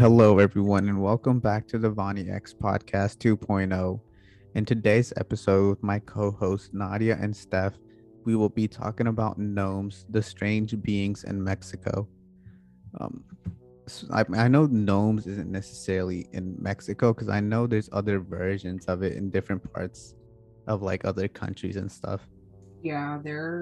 Hello, everyone, and welcome back to the Vonnie X Podcast 2.0. In today's episode, with my co hosts Nadia and Steph, we will be talking about gnomes, the strange beings in Mexico. Um, I know gnomes isn't necessarily in Mexico because I know there's other versions of it in different parts of like other countries and stuff. Yeah,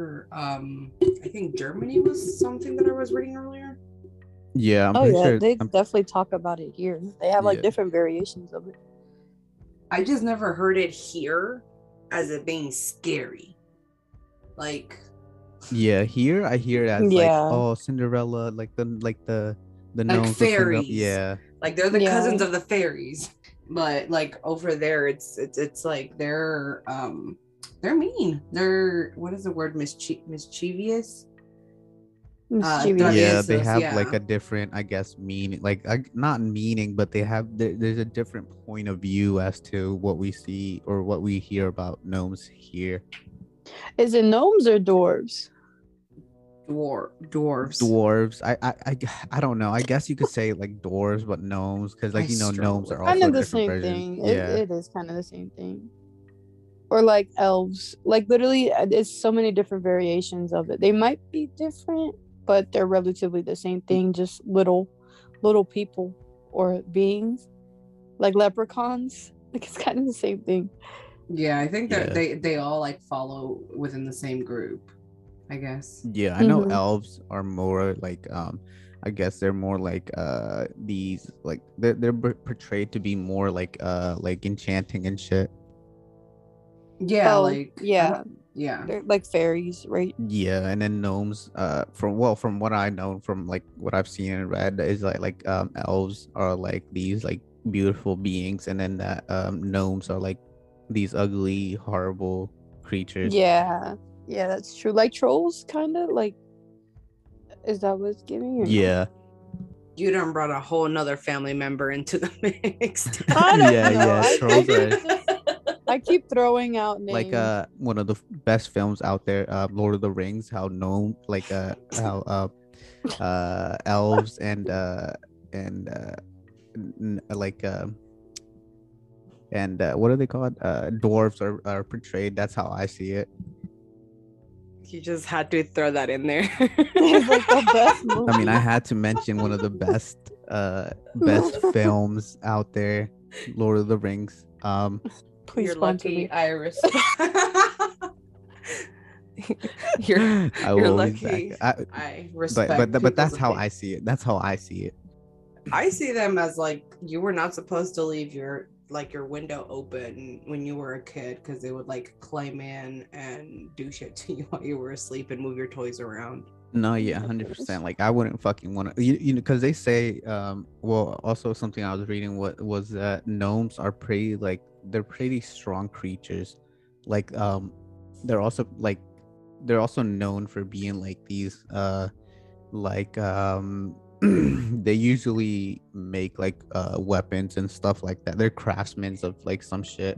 I think Germany was something that I was reading earlier. Yeah, I'm Oh pretty yeah, sure. they definitely talk about it here. They have like Yeah. different variations of it. I just never heard it here as it being scary. Like, Yeah, here I hear it as like, Yeah. oh, Cinderella, the like gnomes of Cinderella. fairies. Yeah. Like they're the Yeah. cousins of the fairies. But like over there it's like they're mean. They're, what is the word, mischievous? Mischievous. Yeah, they Traviesos, have like yeah. a different, I guess, meaning, like not meaning, but there's a different point of view as to what we see or what we hear about gnomes here. Is it gnomes or dwarves? Dwarves. Dwarves, I don't know. I guess you could say like dwarves, but gnomes, because like I struggle gnomes with are that. Kind also a of the different same version. thing. Yeah, It is kind of the same thing. Or like elves. Like literally, it's so many different variations of it. They might be different, but they're relatively the same thing. Just little people or beings, like leprechauns. Like it's kind of the same thing. Yeah, I think that Yeah. they all like follow within the same group, I guess. yeah. I know Mhm. elves are more like I guess they're more like these like they're portrayed to be more like enchanting and shit. Yeah, Oh, like yeah. yeah. They're like fairies, right? Yeah, and then gnomes, from what I know, from like what I've seen and read, is like elves are like these like beautiful beings, and then that gnomes are like these ugly, horrible creatures. Yeah, yeah, that's true. Like trolls, kind of like. Is that what it's giving? Or no? Yeah. You done brought a whole nother family member into the mix. I Yeah, don't know. yeah, I trolls keep are just I keep throwing out like names. one of the best films out there, Lord of the Rings, how gnome how elves and like and what are they called? Dwarves are portrayed. That's how I see it. You just had to throw that in there. It's like the best movie. I mean, I had to mention one of the best films out there, Lord of the Rings. Please You're sponsor lucky, me. Iris. you're I you're will always lucky. back. I respect. But that's people's how opinion. I see it. That's how I see it. I see them as like, you were not supposed to leave your window open when you were a kid, because they would like climb in and do shit to you while you were asleep and move your toys around. No, yeah, 100%. Like I wouldn't fucking want to, you know, because they say, well, also something I was reading what was that gnomes are pretty like they're pretty strong creatures, like they're also like they're also known for being like these like they usually make like weapons and stuff like that. They're craftsmen of like some shit.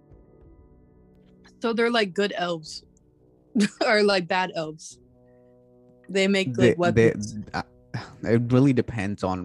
So they're like good elves, or like bad elves. They make They, like weapons. it really depends on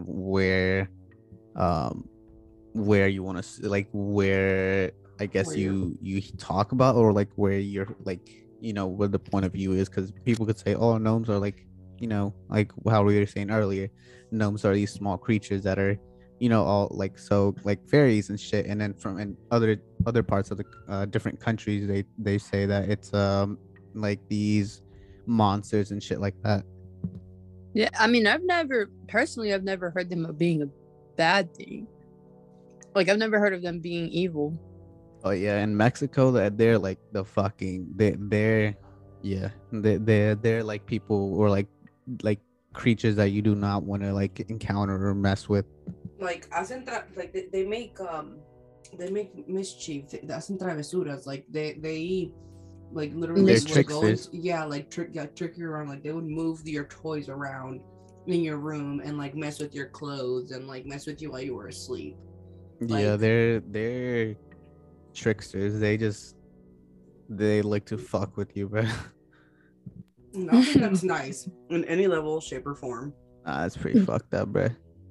where you want to like where I guess Where you talk about, or like where you're like, you know, where the point of view is, because people could say, oh, gnomes are like, you know, like how we were saying earlier, gnomes are these small creatures that are, you know, all like so like fairies and shit, and then from in other parts of the different countries they say that it's like these monsters and shit like that. Yeah, I mean, I've never heard them of being a bad thing. Like I've never heard of them being evil. Oh yeah, in Mexico that they're like the fucking they're yeah, they're like people, or like creatures that you do not want to like encounter or mess with. like like they make mischief. They hacen travesuras. Like they like literally They're would go tricksters. into, like trick you around. Like they would move your toys around in your room and like mess with your clothes and like mess with you while you were asleep. Yeah, Like, they're tricksters. They like to fuck with you, bro. nothing that's nice in any level, shape, or form. It's pretty fucked up, bro.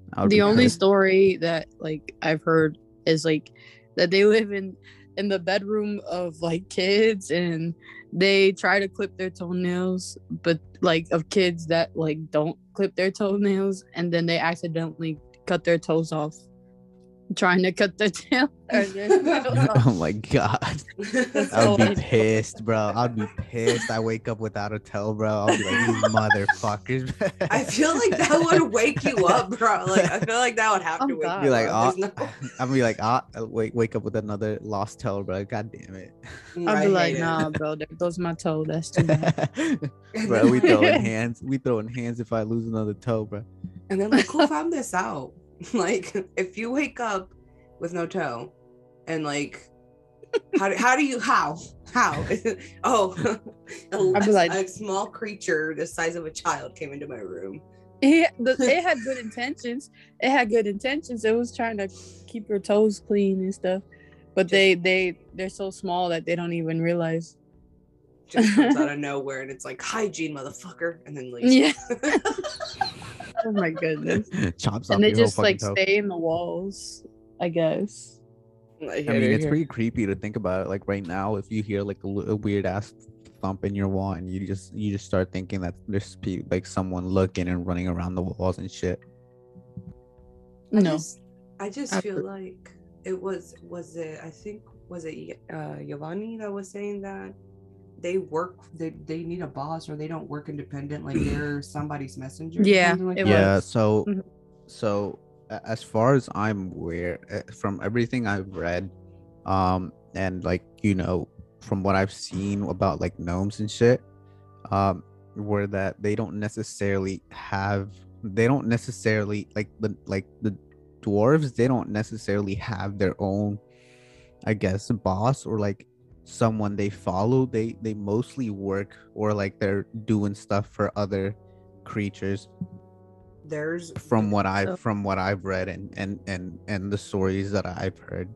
I would The be only pissed. story that like I've heard is like that they live in the bedroom of like kids and they try to clip their toenails, but like of kids that like don't clip their toenails and then they accidentally cut their toes off trying to cut their tail or their nails Oh off. my god. That's I would be always pissed, bro. I'd be pissed. I wake up without a toe, bro. I'll be like, these motherfuckers. I feel like that would wake you up, bro. Like I feel like that would have Oh, to wake God. Be you like, up. There's I'll be like, wake up with another lost toe, bro. God damn it. I'll be like, hate it. nah, bro, there goes my toe. That's too bad. And Bro, then, we like- throwing hands. We throwing hands if I lose another toe, bro. And then like, who found this out? Like, if you wake up with no toe, and like, how do you how? Oh, I'd be like- a small creature the size of a child came into my room. It had good intentions. It had good intentions. It was trying to keep your toes clean and stuff. But they're so small that they don't even realize. Just comes out of nowhere, and it's like hygiene, motherfucker, and then leaves. Yeah. Oh my goodness. Chops off And they your whole just like fucking toe. stay in the walls, I guess. I mean, it's pretty creepy to think about it. Like right now, if you hear like a weird ass thump in your wall, and you just start thinking that there's like someone looking and running around the walls and shit. No. I just I- feel like it was it I think was it Giovanni that was saying that they need a boss or they don't work independent, like they're somebody's messenger. or Yeah, something like it that. Yeah. was. So, Mhm. so as far as I'm aware, from everything I've read, and like from what I've seen about like gnomes and shit, were that they don't necessarily like the dwarves. They don't necessarily have their own, I guess, boss or like someone they follow. They mostly work or like they're doing stuff for other creatures There's from what So- I've read and the stories that I've heard.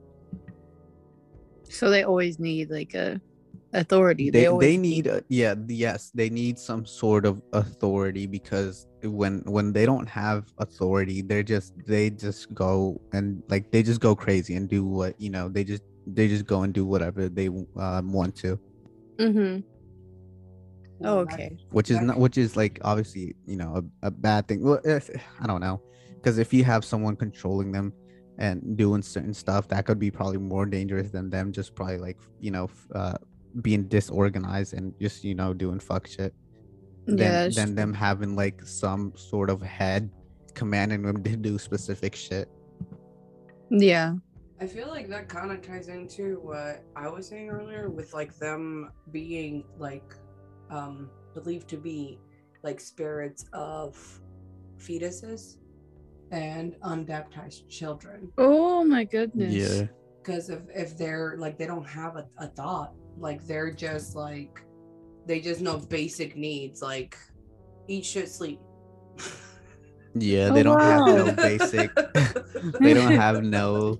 So they always need like a authority. They always need yes, they need some sort of authority, because when they don't have authority, they just go and like they just go crazy and do what they just go and do whatever they want to, Mm-hmm. Well, Oh, that- okay. which is like obviously a bad thing. Well, I don't know, because if you have someone controlling them and doing certain stuff, that could be probably more dangerous than them just probably like being disorganized and just doing fuck shit Yeah, than them having like some sort of head commanding them to do specific shit. yeah. I feel like that kind of ties into what I was saying earlier with like them being like believed to be like spirits of fetuses and unbaptized children. Oh my goodness. Yeah. Because if they're like they don't have a thought, like they're just like they just know basic needs like eat, shit, sleep. Yeah, Oh, they don't have no wow. basic. They don't have no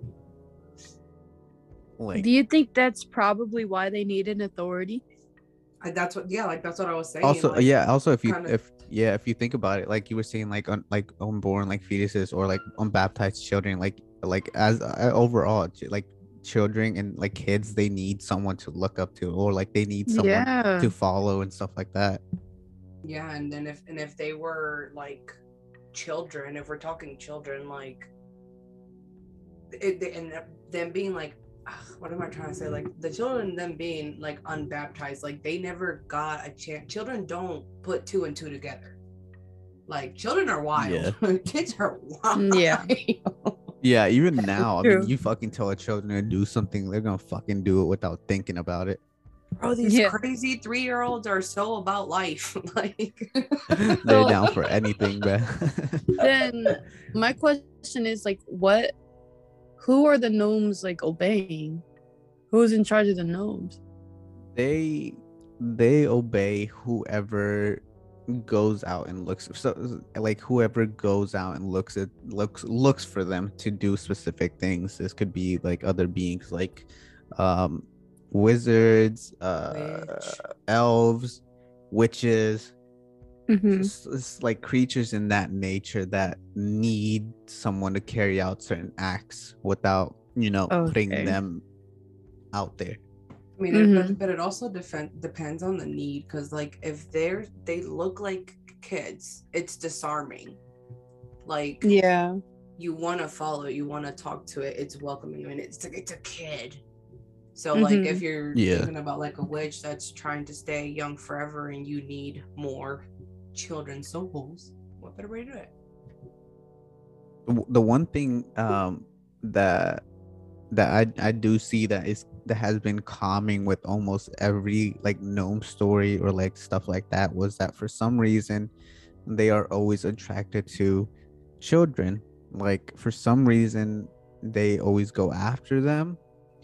like. Do you think that's probably why they need an authority? That's what that's what I was saying. Also, like, yeah. Also, if you kinda- if you think about it, like you were saying, like unborn like fetuses or like unbaptized children, like as overall, like children and like kids, they need someone to look up to, or like they need someone Yeah. to follow and stuff like that. Yeah, and then if they were like children, if we're talking children, like and them being like, what am I trying to say? Like the children, them being like unbaptized, like they never got a chance. Children don't put two and two together. Like children are wild. Kids are wild. Yeah. Yeah, even now, I mean, True. you fucking tell a children to do something, they're gonna fucking do it without thinking about it. Bro, these Yeah. crazy 3-year-olds are so about life. Like They're down for anything, man. Then my question is like who are the gnomes like obeying? Who's in charge of the gnomes? they obey whoever goes out and looks, so like whoever goes out and looks for them to do specific things. This could be like other beings like wizards, Witch. elves, witches, Mm-hmm. It's like creatures in that nature that need someone to carry out certain acts without, putting Okay. them out there. I mean, Mm-hmm. but it also depends on the need, because like if they look like kids, it's disarming. Like Yeah. you want to follow it, you want to talk to it, it's welcoming, and it's like it's a kid. So like if Mm-hmm. you're Yeah. thinking about like a witch that's trying to stay young forever and you need more children's souls, what better way to do it? The one thing that I do see that has been calming with almost every like gnome story or like stuff like that was that for some reason they are always attracted to children. Like for some reason they always go after them.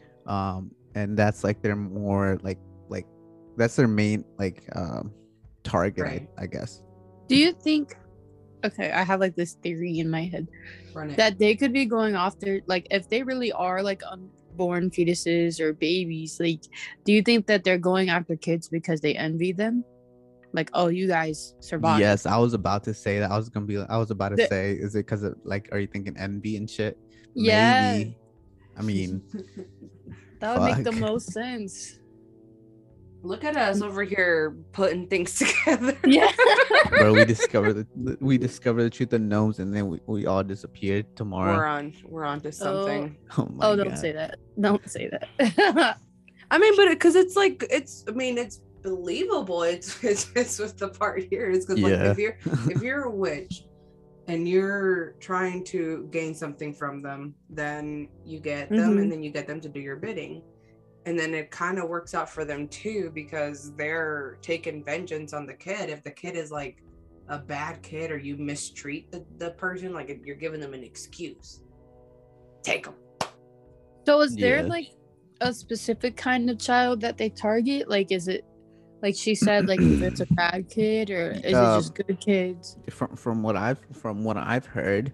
And that's like their more like that's their main like target, Right. I guess. Do you think? Okay, I have like this theory in my head Run it. that they could be going after, like, if they really are like unborn fetuses or babies. Like, do you think that they're going after kids because they envy them? Like, oh, you guys survived. Yes, I was about to say that. I was about to The- say, is it because of like, are you thinking envy and shit? Yeah. Maybe. I mean, That would make the fuck. most sense. Look at us over here putting things together. Yeah. Bro, we discovered the truth of gnomes, and then we all disappeared tomorrow. We're on to something. Oh my Oh, god. don't say that. Don't say that. I mean, but because it's like it's believable. It's with the part here is because Yeah. like if you're a witch and you're trying to gain something from them, then you get them, Mhm. and then you get them to do your bidding. And then it kind of works out for them too, because they're taking vengeance on the kid. If the kid is like a bad kid or you mistreat the person, like you're giving them an excuse. Take them. So is there Yeah. like a specific kind of child that they target? Like, is it like she said, like if it's a bad kid, or is it just good kids? From what I've heard,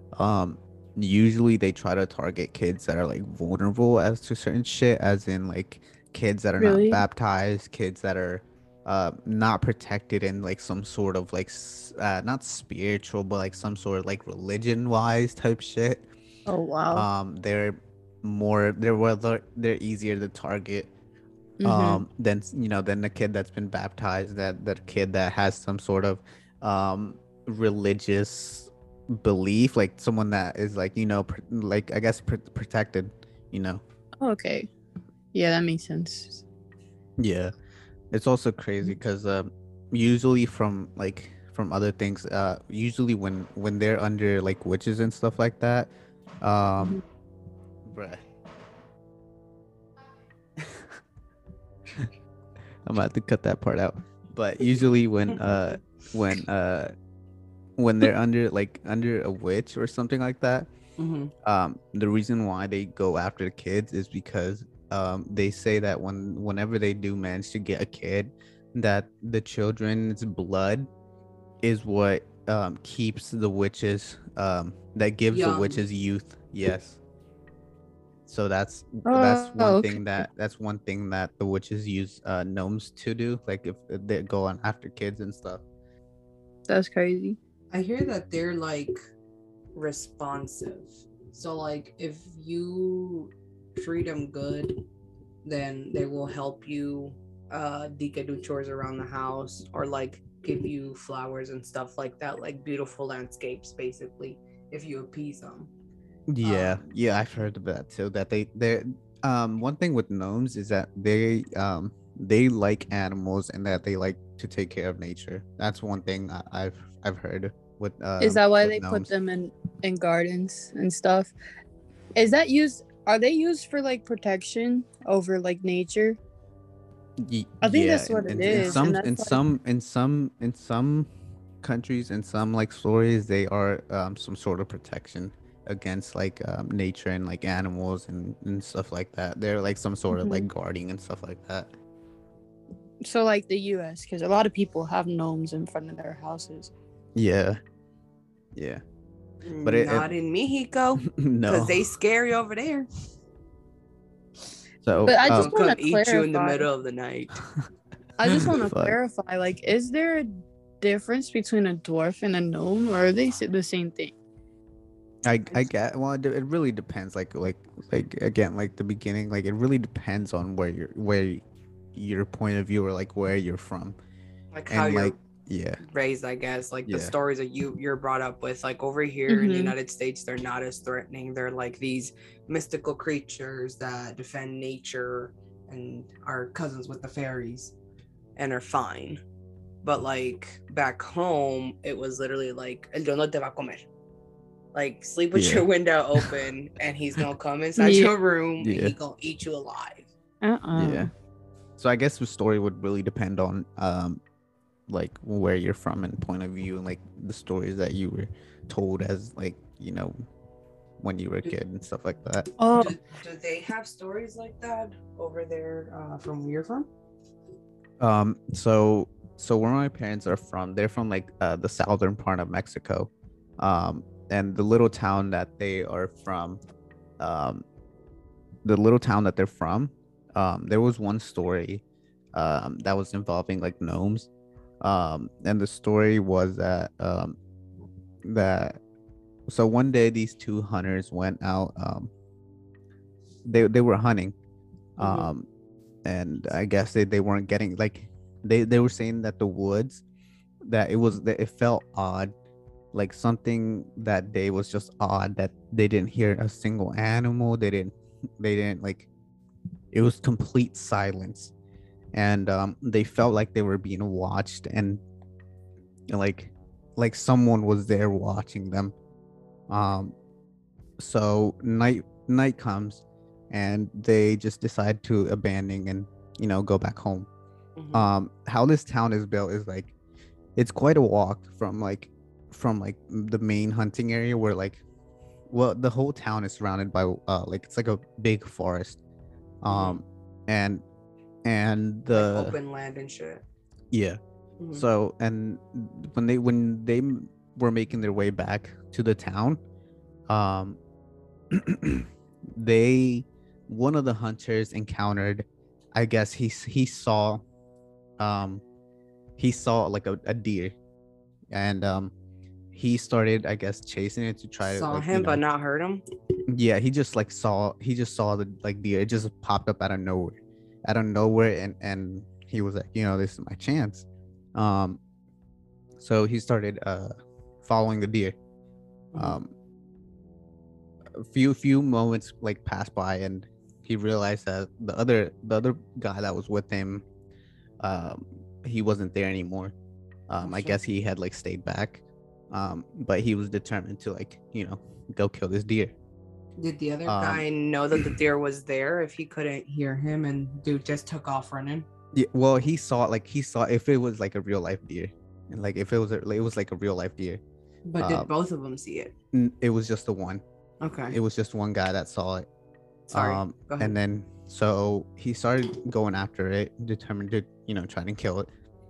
usually they try to target kids that are like vulnerable as to certain shit, as in like kids that are not Really? baptized, kids that are not protected in like some sort of like not spiritual, but like some sort of like religion wise type shit. Oh wow. They're they're easier to target Mhm. than the kid that's been baptized, that kid that has some sort of religious belief, like someone that is like like I guess protected, you know. Okay. Yeah, that makes sense. Yeah, it's also crazy because usually from other things, usually when they're under like witches and stuff like that, Mhm. bruh. I'm about to cut that part out. But usually when they're under a witch or something like that, the reason why they go after the kids is because they say that whenever they do manage to get a kid, that the children's blood is what keeps the witches that gives the Young. witches youth. Yes. So that's Oh, one okay. thing that the witches use gnomes to do, like if they go on after kids and stuff. That's crazy. I hear that they're like responsive. So like if you treat them good, then they will help you Dika do chores around the house, or like give you flowers and stuff like that, like beautiful landscapes basically, if you appease them. Yeah, I've heard of that too. That they're one thing with gnomes is that they like animals and that they like to take care of nature. That's one thing I've heard with Is that why with they put gnomes. them in gardens and stuff? Is that used? Are they used for like protection over like nature? I think that's what it is, and that's in some countries, in some like stories, they are some sort of protection against like nature and like animals and stuff like that. They're like some sort of like guarding and stuff like that. so like the U.S. because a lot of people have gnomes in front of their houses. Yeah. But not in Mexico, no. because they scary over there. So, But I just Come want to eat you in the clarify. middle of the night. I just want to Fuck. clarify. Like, is there difference between a dwarf and a gnome, or are they the same thing? I get, well, it really depends, like again, like the beginning, like it really depends on where your point of view, or like where you're from. Like how And you're like, yeah, raised, I guess. Like the yeah, stories that you're brought up with. Like over here in the Mhm. United States, they're not as threatening. They're like these mystical creatures that defend nature and are cousins with the fairies and are fine. But like back home, it was literally like El Dios no te va a comer. Like sleep with Yeah. your window open and he's gonna come inside Yeah. your room and Yeah. he gonna eat you alive. yeah. So I guess the story would really depend on like where you're from and point of view, and like the stories that you were told as, like, you know, when you were a kid and stuff like that. Oh, Do they have stories like that over there from where you're from? So where my parents are from, they're from like the southern part of Mexico. And the little town that they are from, um the little town that they're from, there was one story that was involving like gnomes. And the story was that so one day these two hunters went out. They were hunting. um and I guess they weren't getting, like, they were saying that the woods, that it felt odd, like something that day was just odd, that they didn't hear a single animal. They didn't like, it was complete silence. And they felt like they were being watched, and like someone was there watching them. um so night comes, and they just decide to abandon and, go back home. How this town is built is like, it's quite a walk from the main hunting area, where, like, well, the whole town is surrounded by like, it's like a big forest. um and Like the open land and shit. Yeah. Mhm. So, and when they were making their way back to the town, um they one of the hunters encountered, I guess um he saw like a deer. And he started, I guess, chasing it to try to, Saw like, him but not heard him. yeah, he just saw the, like, deer. It just popped up out of nowhere, and he was like, this is my chance. um so he started following the deer. Mhm. A few moments like passed by, and he realized that the other guy that was with him, um he wasn't there anymore. Oh, I shit. guess he had, like, stayed back. But he was determined to, like, go kill this deer. Did the other Um, guy know that the deer was there if he couldn't hear him and dude just took off running? Yeah, well, he saw if it was like a real life deer, and like if it was like a real life deer. But did both of them see it? It was just the one. Okay. It was just one guy that saw it. Sorry. Go ahead. And then so he started going after it, determined to, try and kill it.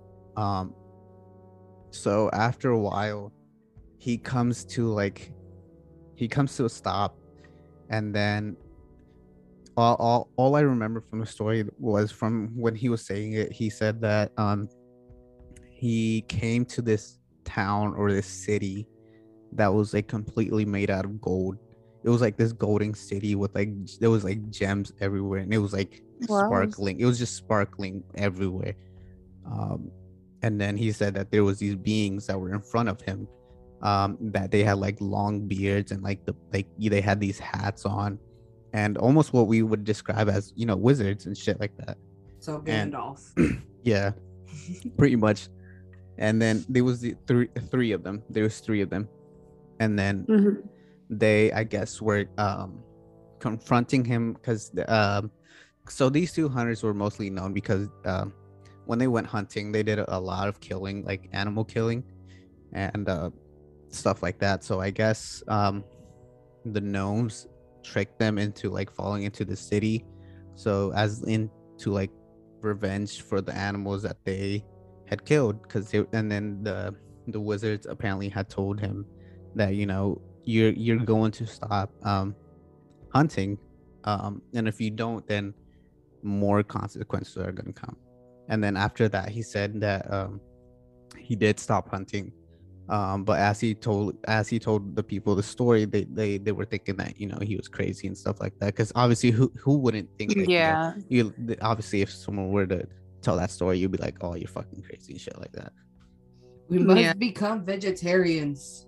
So after a while, he comes to a stop, and then all I remember from the story was from when he was saying it. He said that he came to this town or this city that was like completely made out of gold. It was like this golden city with like there was like gems everywhere, and it was like Wow. sparkling. It was just sparkling everywhere. And then he said that there was these beings that were in front of him, that they had like long beards, and like they had these hats on, and almost what we would describe as, wizards and shit like that. So And- Gandalf. Yeah, pretty much. And then there was the three of them. There was three of them, and then Mhm. they, I guess, were confronting him because so these two hunters were mostly known because when they went hunting, they did a lot of killing, like animal killing and stuff like that. So I guess the gnomes tricked them into like falling into the city, so as into like revenge for the animals that they had killed. And then the wizards apparently had told him that, you're going to stop hunting, and if you don't, then more consequences are going to come. And then after that, he said that he did stop hunting. But as he told the people the story, they were thinking that he was crazy and stuff like that. Because obviously, who wouldn't think like Yeah. obviously if someone were to tell that story, you'd be like, oh, you're fucking crazy and shit like that. We must Yeah. become vegetarians.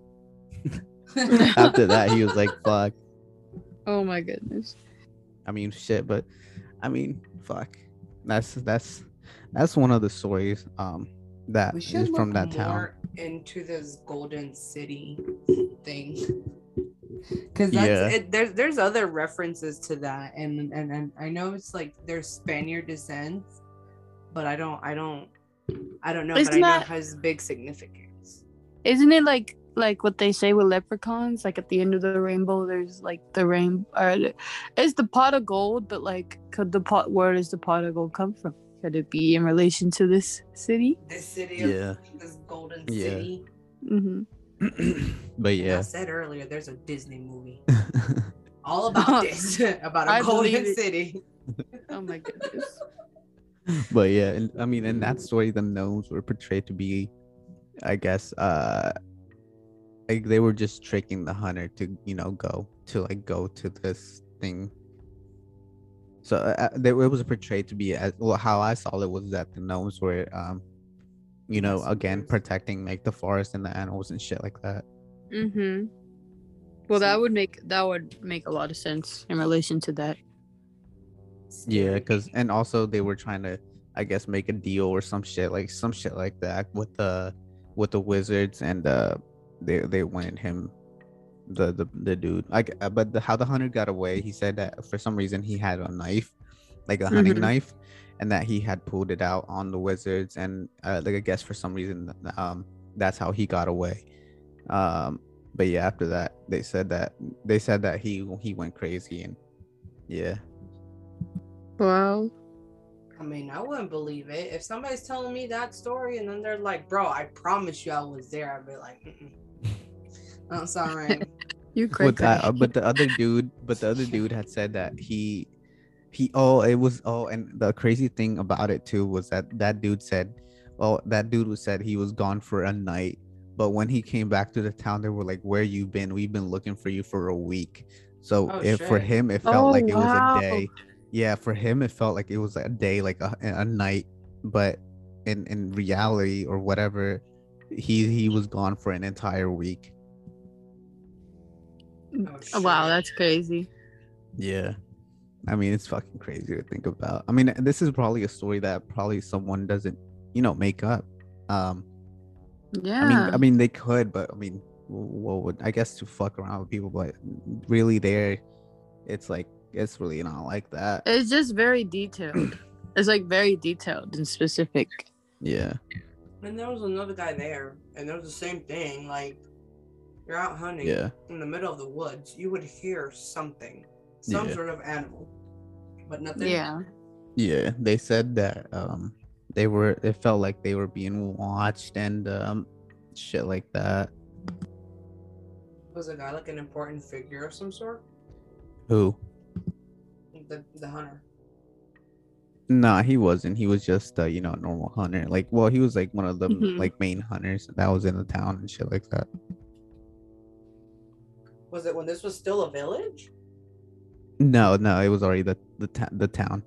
After that, he was like, fuck. Oh my goodness. I mean, shit, but I mean, fuck. That's one of the stories that We is should from look that town. more into this Golden City thing, because Yeah. there's other references to that, and I know it's like there's Spaniard descent, but I don't know, but I know it has big significance. Isn't it like what they say with leprechauns? Like at the end of the rainbow, there's like the rain, or it's the pot of gold. But like, where does the pot of gold come from? Could it be in relation to this city? This city, Yeah. this Golden Yeah. City. Mm-hmm. But I yeah. said earlier, there's a Disney movie all about this, about a I believe Golden it. City. Oh my goodness. But yeah, and I mean, in that story, the gnomes were portrayed to be, I guess, like they were just tricking the hunter to go to this thing. So it was portrayed to be as well. How I saw it was that the gnomes were again protecting like the forest and the animals and shit like that. Mm-hmm. Well, that would make a lot of sense in relation to that. Yeah, and also they were trying to, I guess, make a deal or some shit like that with the wizards, and they wanted him, the dude, like, but how the hunter got away, he said that for some reason he had a knife, like a hunting knife, and that he had pulled it out on the wizards, and like I guess for some reason that's how he got away. But yeah, after that they said that he went crazy, and yeah. Wow. I mean, I wouldn't believe it if somebody's telling me that story and then they're like, "Bro, I promise you I was there." I'd be like, "I'm sorry." You crazy. But the other dude had said that and the crazy thing about it too was that dude said he was gone for a night, but when he came back to the town, they were like, "Where you been? We've been looking for you for a week." So for him it felt like it was a day. Yeah, for him it felt like it was a day, like a night, but in reality or whatever, he was gone for an entire week. Oh, wow, that's crazy. Yeah, I mean, it's fucking crazy to think about. I mean, this is probably a story that probably someone doesn't make up. Yeah, I mean they could, but I mean, what would, I guess, to fuck around with people, but really it's like, it's really not like that. It's just very detailed. It's like very detailed and specific. Yeah. And there was another guy there, and there was the same thing. Like, you're out hunting in the middle of the woods, you would hear something, some sort of animal, but nothing. Yeah, they said that it felt like they were being watched and shit like that. Was a guy like an important figure of some sort? Who? The hunter. Nah, he wasn't. He was just a normal hunter. Like, well, he was like one of the like main hunters that was in the town and shit like that. Was it when this was still a village? No, it was already the town.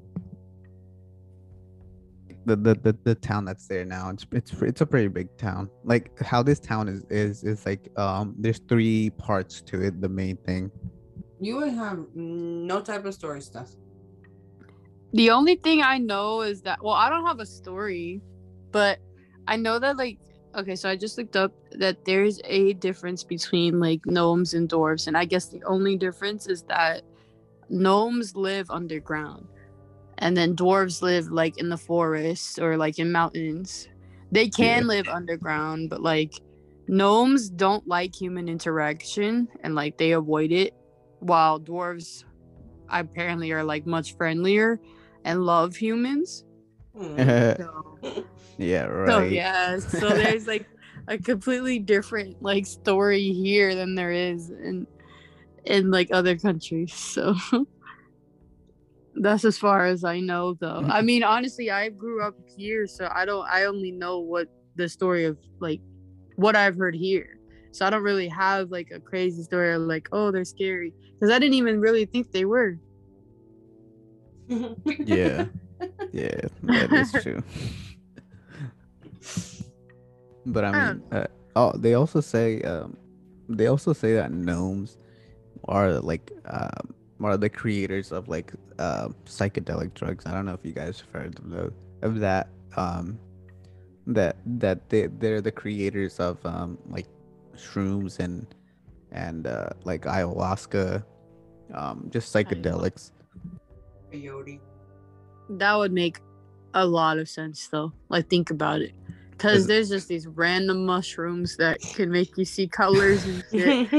The town that's there now. It's a pretty big town. Like how this town is like there's 3 parts to it. The main thing. You would have no type of story stuff. The only thing I know is that, well, I don't have a story, but I know that, like, okay, so I just looked up that there's a difference between like gnomes and dwarves, and I guess the only difference is that gnomes live underground, and then dwarves live like in the forest or like in mountains. They can live underground, but like gnomes don't like human interaction and like they avoid it, while dwarves apparently are like much friendlier and love humans. Yeah, right. So there's like a completely different like story here than there is in like other countries. So that's as far as I know, though. I mean, honestly, I grew up here, so I only know what the story of like what I've heard here. So I don't really have like a crazy story of like, oh, they're scary, because I didn't even really think they were. Yeah, yeah, that is true. But I mean, they also say that gnomes are like are the creators of like psychedelic drugs. I don't know if you guys have heard of that. They're the creators of like shrooms and like ayahuasca, just psychedelics. Peyote. That would make a lot of sense though. Like think about it. Because there's just these random mushrooms that can make you see colors and shit.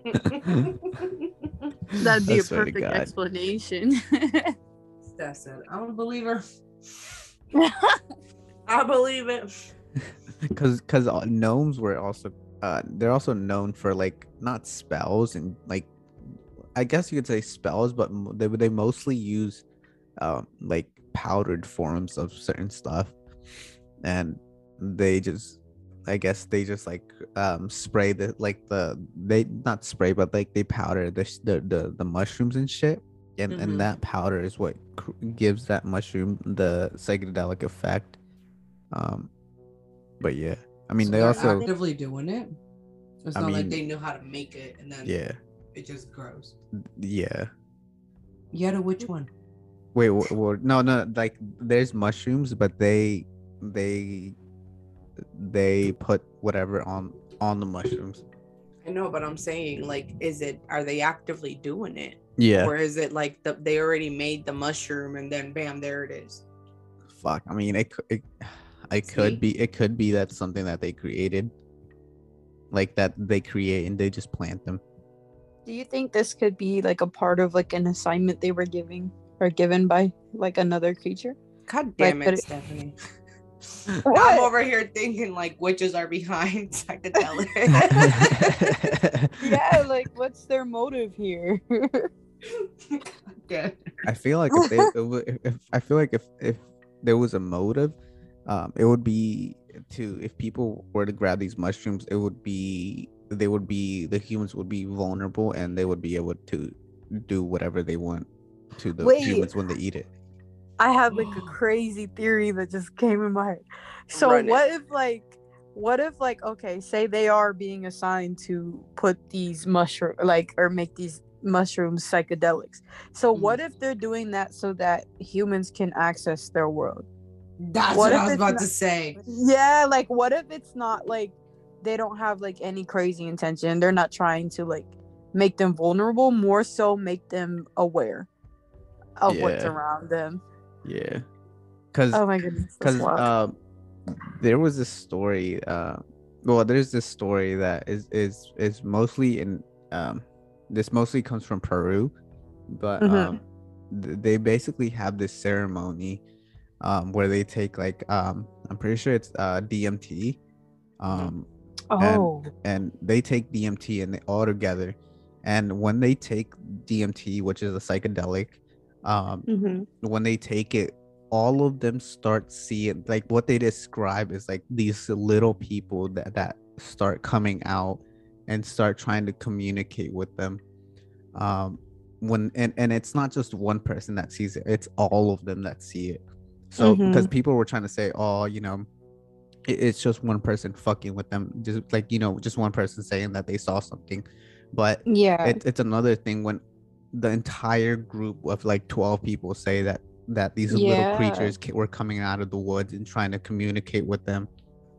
That'd be a perfect explanation. That's it. I'm a believer. I believe it. Because gnomes were also they're also known for like not spells and like I guess you could say spells, but they mostly use like powdered forms of certain stuff, and they just like spray they not spray but like they powder the mushrooms and shit, and that powder is what gives that mushroom the psychedelic effect. But yeah, I mean, so they also actively doing it. So it's not like they know how to make it and then it just grows. Yeah. Which one? Wait, no, like there's mushrooms, but they put whatever on the mushrooms. I know, but I'm saying like, are they actively doing it? Yeah. Or is it like they already made the mushroom and then bam, there it is? Fuck. I mean, it could be that's something that they created, like that they create and they just plant them. Do you think this could be like a part of like an assignment they were given by like another creature? God damn it, Stephanie. I'm over here thinking like witches are behind psychedelics. Yeah, like what's their motive here? I feel like if there was a motive, it would be if people were to grab these mushrooms, the humans would be vulnerable and they would be able to do whatever they want to the humans when they eat it. I have like a crazy theory that just came in my head. So what if okay, say they are being assigned to put these or make these mushrooms psychedelics. So what if they're doing that so that humans can access their world? That's what I was about to say. Yeah, like what if it's not like they don't have like any crazy intention? They're not trying to like make them vulnerable, more so make them aware of what's around them. Yeah. Cause oh my goodness. There was this story, there's this story that is mostly in this mostly comes from Peru, but they basically have this ceremony where they take like I'm pretty sure it's DMT, and they take DMT and they all together, and when they take DMT, which is a psychedelic, when they take it, all of them start seeing like what they describe is like these little people that start coming out and start trying to communicate with them. And it's not just one person that sees it, it's all of them that see it. So because people were trying to say, it's just one person fucking with them, just like, just one person saying that they saw something. But it's another thing when the entire group of like 12 people say that these little creatures were coming out of the woods and trying to communicate with them.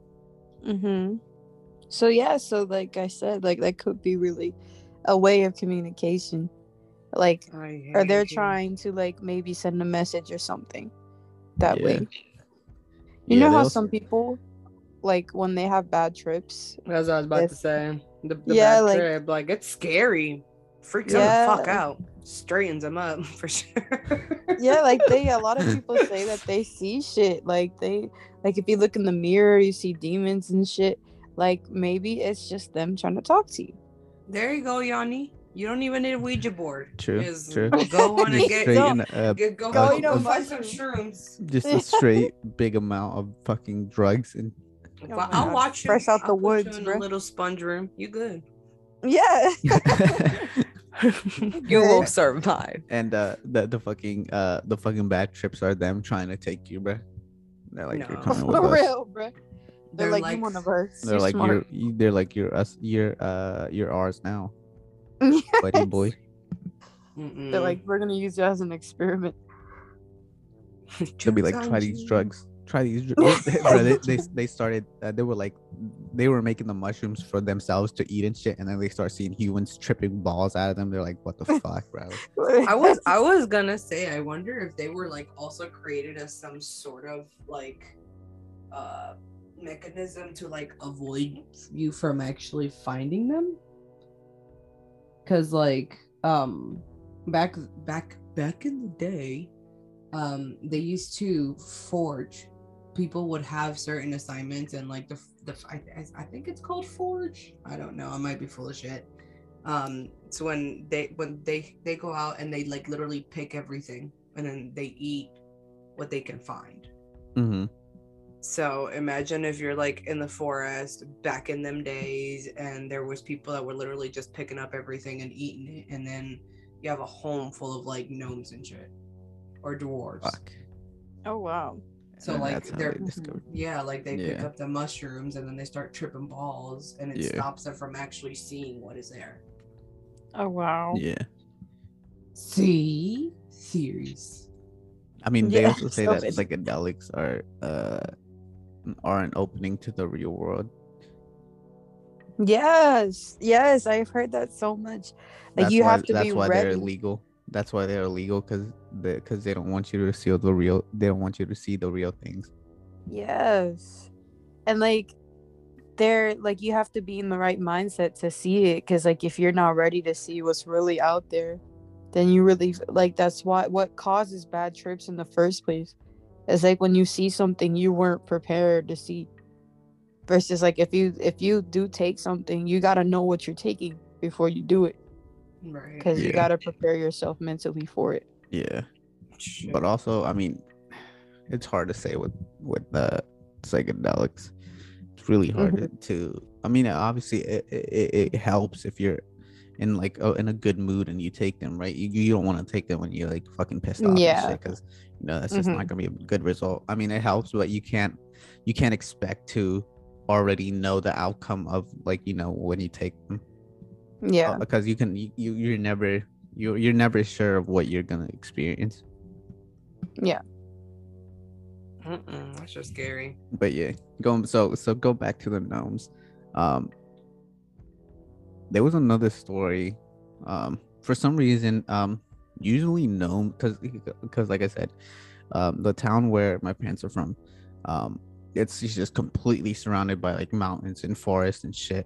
So like I said, like that could be really a way of communication, like, or they're trying to like maybe send a message or something that way. You know how some people, like when they have bad trips, as I was about to say, the bad trip, like it's scary, freaks them the fuck out, straightens them up for sure. Like a lot of people say that they see shit, like if you look in the mirror you see demons and shit. Like maybe it's just them trying to talk to you. There you go, Yanni. You don't even need a Ouija board. True. Go on and go find some shrooms. Just a straight big amount of fucking drugs and Oh my I'll God. watch you. Fresh out the I'll put woods, you in a bro. little sponge room. You good? Yeah. You will survive. And the fucking bad trips are them trying to take you, bro. They're like, you're No. coming with For us. real, bro. They're like, you one of us. They're You're like smart. they're like you're us. You're ours now, buddy boy. They're like, we're gonna use you as an experiment. They'll be like, try these drugs. Try these. Bro, they started. They were like, they were making the mushrooms for themselves to eat and shit, and then they start seeing humans tripping balls out of them. They're like, what the fuck, bro? I was gonna say, I wonder if they were like also created as some sort of like mechanism to like avoid you from actually finding them. Cause like back in the day, they used to forge. People would have certain assignments and like I think it's called forge. I don't know. I might be full of shit. So when they go out and they like literally pick everything and then they eat what they can find. Mm-hmm. So imagine if you're like in the forest back in them days and there was people that were literally just picking up everything and eating it, and then you have a home full of like gnomes and shit or dwarves. Fuck. Oh wow. So And like that's how they're they discovered. like they pick Yeah. up the mushrooms and then they start tripping balls and it stops them from actually seeing what is there. Oh wow. Yeah. See, theories. I mean, they Yeah, also say so that many. psychedelics are an opening to the real world. Yes, I've heard that so much. Like That's you why have to be they're ready. illegal. That's why they're illegal, because they don't want you to see the real. They don't want you to see the real things. Yes, and like they're like you have to be in the right mindset to see it. Because like if you're not ready to see what's really out there, then you really like that's what causes bad trips in the first place. It's like when you see something you weren't prepared to see. Versus like if you do take something, you gotta know what you're taking before you do it. Right. Because you Yeah. gotta prepare yourself mentally for it. Yeah, Shit. but also, I mean, it's hard to say with the psychedelics. It's really hard to. I mean, obviously, it helps if you're in like in a good mood and you take them, right? You don't want to take them when you're like fucking pissed off and shit, because that's just not gonna be a good result. I mean, it helps, but you can't expect to already know the outcome of like when you take them. Yeah. Because you're never sure of what you're gonna experience. Yeah. That's just scary. But yeah, go back to the gnomes. There was another story. For some reason, usually gnome, because like I said, the town where my parents are from, it's just completely surrounded by like mountains and forests and shit.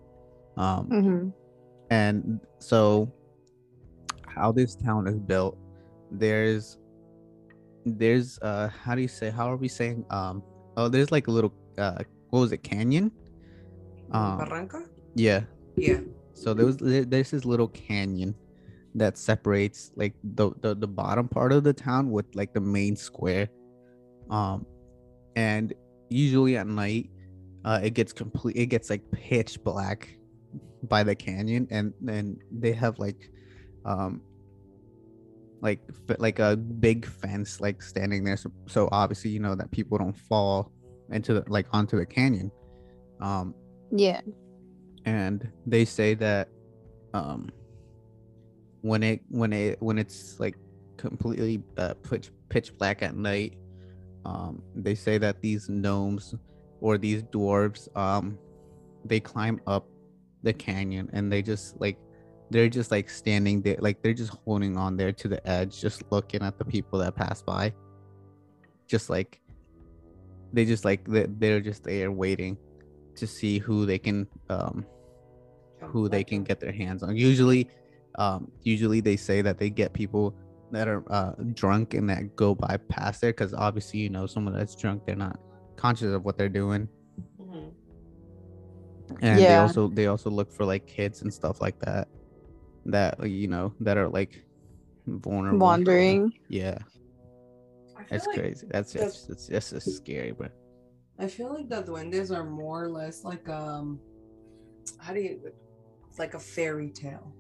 And so how this town is built, there's how are we saying, there's like a little what was it, canyon? Barranca? Yeah. So there's this little canyon that separates like the bottom part of the town with like the main square. And usually at night, it gets like pitch black by the canyon, and then they have like a big fence like standing there, so obviously that people don't fall into onto the canyon. Yeah. And they say that when it's like completely pitch black at night, they say that these gnomes or these dwarves, they climb up the canyon, and they're just like standing there, like they're just holding on there to the edge, just looking at the people that pass by, just like they're just there waiting to see who they can get their hands on. Usually they say that they get people that are drunk and that go by past there, because obviously someone that's drunk, they're not conscious of what they're doing. And they also look for like kids and stuff like that that are like vulnerable, wandering. Yeah. That's crazy. It's just scary, bro. I feel like the duendes are more or less like how do you? It's like a fairy tale.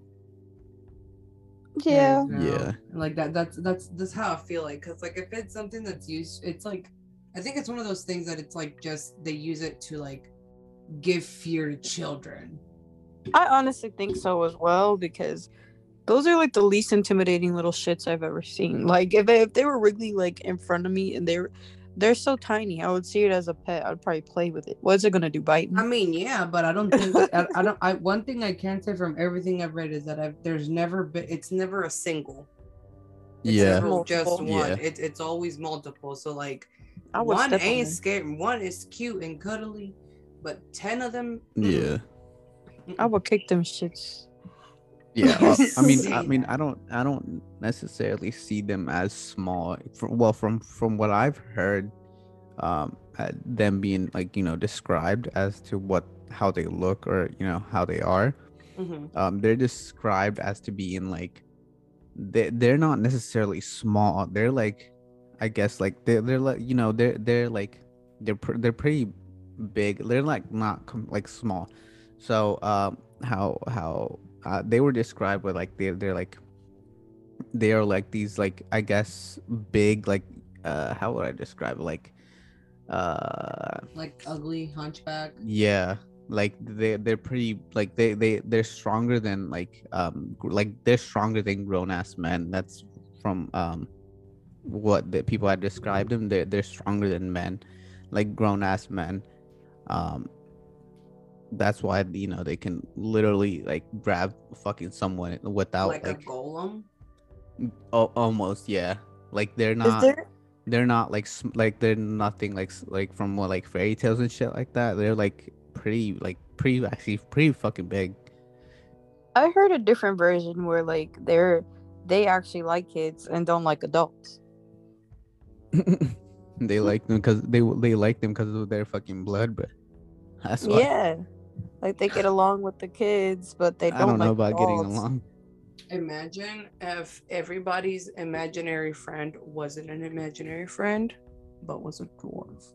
Yeah. Yeah. Like that's how I feel like, because like if it's something that's used, it's like I think it's one of those things that it's like just they use it to like give fear to children. I honestly think so as well, because those are like the least intimidating little shits I've ever seen. Like if they were really like in front of me and they're so tiny, I would see it as a pet. I'd probably play with it. What's it gonna do? Bite I me? mean, yeah, but I don't think I don't. I one thing I can say from everything I've read is that there's never been. It's never a single. It's Yeah. never just Multiple. one. Yeah. It's always multiple. So like I would one step on ain't them. scary. One is cute and cuddly, but 10 of them. Yeah. I would kick them shits. Yeah. I mean, Say that. I don't necessarily see them as small. From what I've heard, them being like, you know, described as to how they look, or you know how they are. They're described as to being like they're not necessarily small. They're like, I guess like they're like, you know, they're like they're pretty big. They're like not like small. So how they were described with like they're like they are like these, like, I guess big, like how would I describe it, Like ugly hunchback. yeah, like they're pretty, like they're stronger than like they're stronger than grown ass men. That's from what the people had described them. They're stronger than men, like grown ass men. um that's why, you know, they can literally like grab fucking someone without Like a like golem. almost, yeah. Like they're Is not there? like like they're nothing like from what, like fairy tales and shit like that. They're like pretty actually pretty fucking big. I heard a different version where like they actually like kids and don't like adults. They like them because they like them because of their fucking blood, but that's why. Yeah, like they get along with the kids, but they I don't don't know like about getting adults. along. Imagine if everybody's imaginary friend wasn't an imaginary friend, but was a dwarf.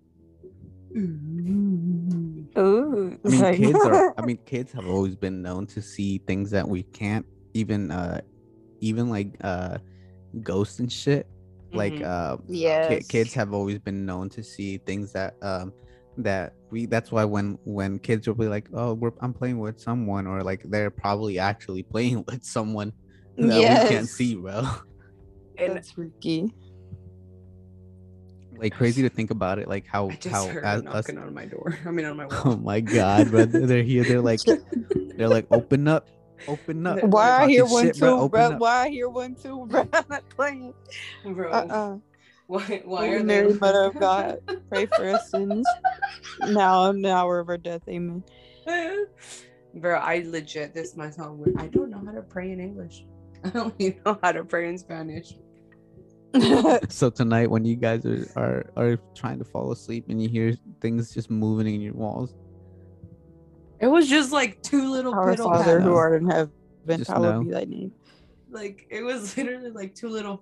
Ooh, I mean, like- kids have always been known to see things that we can't, even like ghosts and shit. Like yes. kids have always been known to see things that that's why when kids will be like, oh, I'm playing with someone, or like they're probably actually playing with someone that we can't Yes. see, bro. And That's freaky. Like, crazy to think about it, like how I just heard a us knocking on my door. I mean, on my wall. oh my god, bro, they're here, they're like open up. Why I Talking hear one shit, bro, too, open bro? up. Why I hear one too, bro? I'm not playing. Bro, why Holy are Mary, they? Mother of God, pray for us sins. Now in the hour of our death, amen. Bro, I legit, this might sound weird. I don't know how to pray in English. I don't even know how to pray in Spanish. So tonight, when you guys are trying to fall asleep and you hear things just moving in your walls, It was just like two little Our piddle Father who No. art in heaven, Just hallowed know. be thy name. Like it was literally like two little.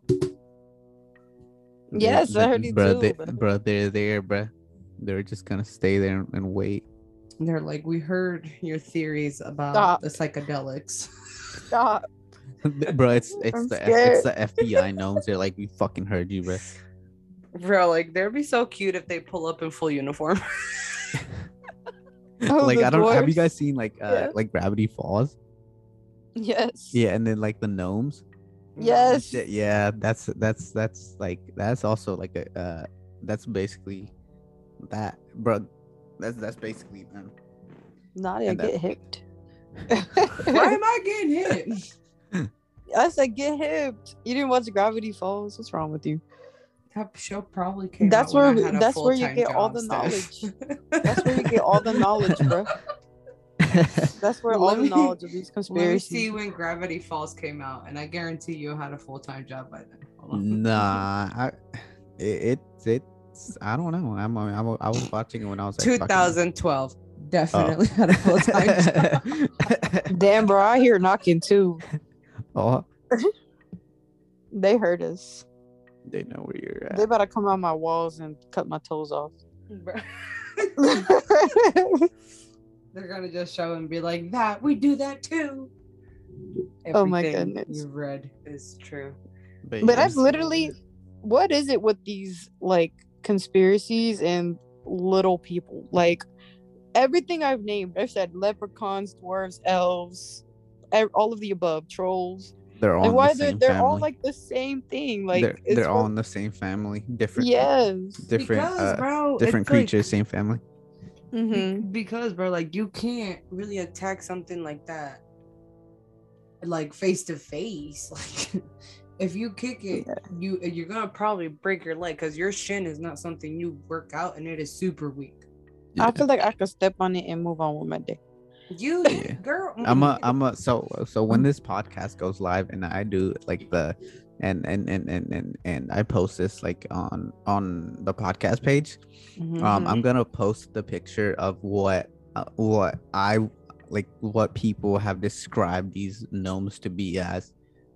Yes, I heard you bro, too. bro, they're there, bro. They're just gonna stay there and wait. They're like, we heard your theories about Stop. the psychedelics. Stop. Bro, it's I'm the scared. FBI gnomes. They're like, we fucking heard you, bro. Bro, like they'd be so cute if they pull up in full uniform. Oh, Like, the I don't. Have you dwarfs? guys seen like Yeah. like Gravity Falls? Yes. Yeah, and then like the gnomes. Yes. Shit, yeah, that's like that's also like a that's basically that, bro. That's basically them. Nadia, And that- get hipped. Why am I getting hit? I said get hipped. You didn't watch Gravity Falls. What's wrong with you? That show probably came That's out when where I had a that's where you full-time get all job, the Steph. knowledge. That's where you get all the knowledge, bro. That's where all Let the me- knowledge of these Let me conspiracies. see when Gravity Falls came out, and I guarantee you had a full-time job by then. Hold on. Nah, it's I don't know. I was watching it when I was like fucking- 2012. Definitely had a full-time job. Damn, bro, I hear knocking too. Oh, They heard us. they know where you're They at. better come on my walls and cut my toes off. They're gonna just show and be like, that we do that too. Oh my Everything goodness. you've read is true. But yeah. I've literally, what is it with these like conspiracies and little people? Like everything I've named, I've said leprechauns, dwarves, elves, all of the above, trolls. they're all Like in the why same they're all family. like the same thing. Like They're all in the same family. Different. yes. Because, bro, different it's like- creatures, same family. Mm-hmm. Because, bro, like you can't really attack something like that, like face to face. Like, if you kick it, you're gonna probably break your leg because your shin is not something you work out, and it is super weak. I feel like I could step on it and move on with my day. You, Yeah. girl. So when this podcast goes live and I do like the and I post this like on the podcast page, I'm gonna post the picture of what I like, what people have described these gnomes to be as,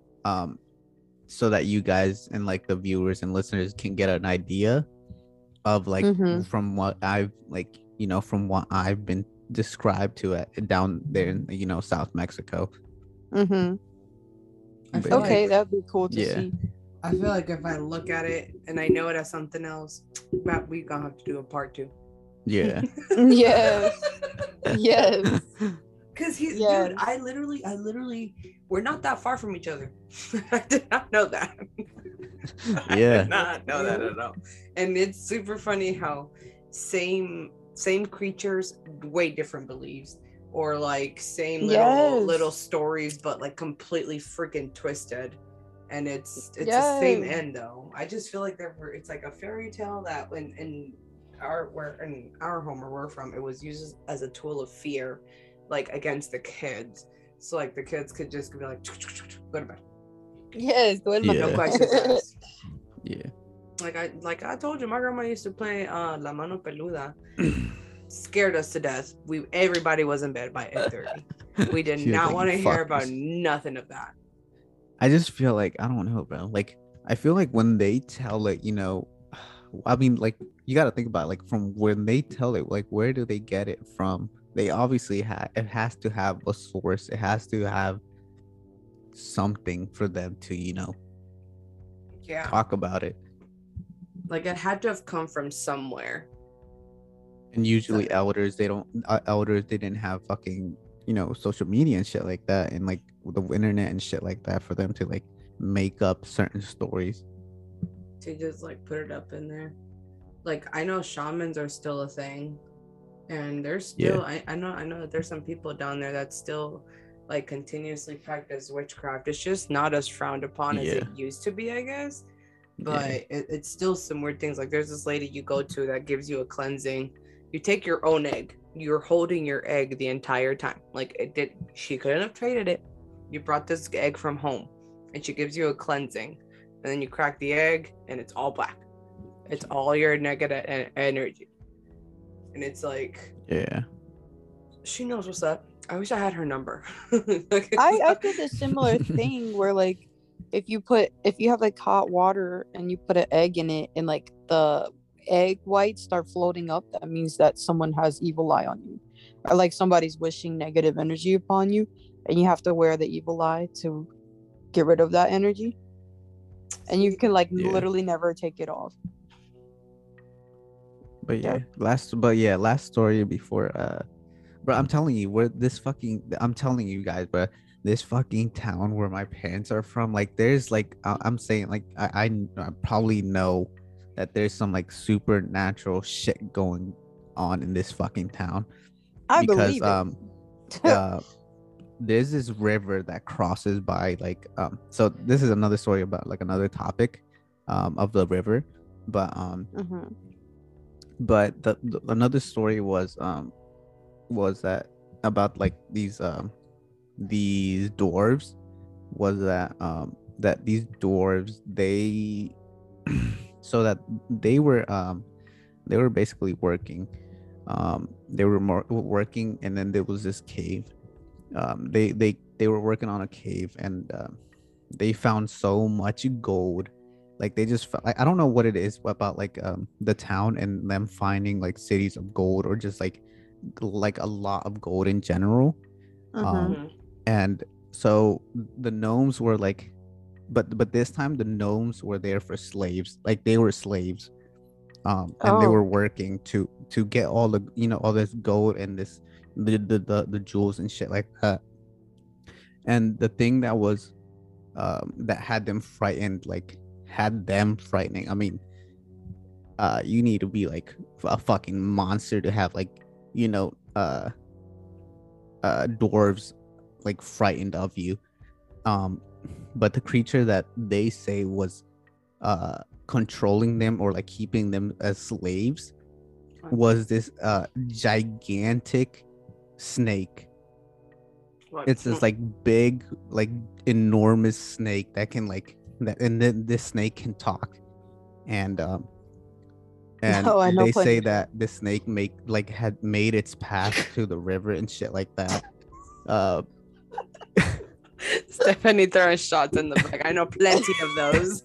so that you guys and like the viewers and listeners can get an idea of like from what I've like, you know, from what I've been described to it down there in, you know, South Mexico. Mm-hmm. I feel Okay, like, that'd be cool to Yeah. see. I feel like if I look at it and I know it as something else, but we gonna have to do a part 2. Yeah. Yes. Yes. Cause he's Yes. dude, I literally, we're not that far from each other. I did not know that. I Yeah. did not know that at all. And it's super funny how same creatures, way different beliefs, or like same little stories, but like completely freaking twisted. And it's the same end though. I just feel like it's like a fairy tale that in our home where we're from, it was used as a tool of fear, like against the kids. So like the kids could just be like, go to bed. Yes, Yeah. No questions asked. Yeah. Like I told you, my grandma used to play La Mano Peluda. Scared us to death. Everybody was in bed by 8:30. We did not want to hear about nothing of that. I just feel like, I don't know, bro. Like, I feel like when they tell it, you know, I mean, like, you got to think about it, like, from when they tell it, like, where do they get it from? They obviously it has to have a source. It has to have something for them to, you know, talk about it. Like, it had to have come from somewhere. And usually elders didn't have fucking, you know, social media and shit like that, and like the internet and shit like that for them to like make up certain stories. To just like put it up in there. Like, I know shamans are still a thing, and there's still I know that there's some people down there that still like continuously practice witchcraft. It's just not as frowned upon as it used to be, I guess. But it's still some weird things. Like, there's this lady you go to that gives you a cleansing. You take your own egg. You're holding your egg the entire time. Like, she couldn't have traded it. You brought this egg from home, and she gives you a cleansing, and then you crack the egg, and it's all black. It's all your negative energy, and it's like, she knows what's up. I wish I had her number. I did a similar thing where like if you have like hot water and you put an egg in it and like the egg whites start floating up, that means that someone has evil eye on you, or like somebody's wishing negative energy upon you, and you have to wear the evil eye to get rid of that energy, and you can like literally never take it off. But last story before bro, I'm telling you, I'm telling you guys, bro, this fucking town where my parents are from, like there's like I'm saying, like I probably know that there's some like supernatural shit going on in this fucking town. I believe it. There's this river that crosses by like so this is another story about like another topic of the river, but but the another story was that about like these dwarves, was that that these dwarves, they so that they were basically working, they were working, and then there was this cave, they were working on a cave, and they found so much gold Like they just I don't know what it is about like the town and them finding like cities of gold or just like a lot of gold in general. Mm-hmm. Mhm. And so the gnomes were like, but this time the gnomes were there for slaves, like they were slaves, and they Oh. were working to get all the all this gold and this the jewels and shit like that. And the thing that was that had them frightened, like had them frightening, I mean, you need to be like a fucking monster to have like you know dwarves like frightened of you. um but the creature that they say was controlling them or like keeping them as slaves was this gigantic snake. Like, It's this like big, like enormous snake that can like that, and then this snake can talk. And No, I know they plenty. say that the snake had made its path to the river and shit like that. uh Stephanie throwing shots in the back. I know plenty of those.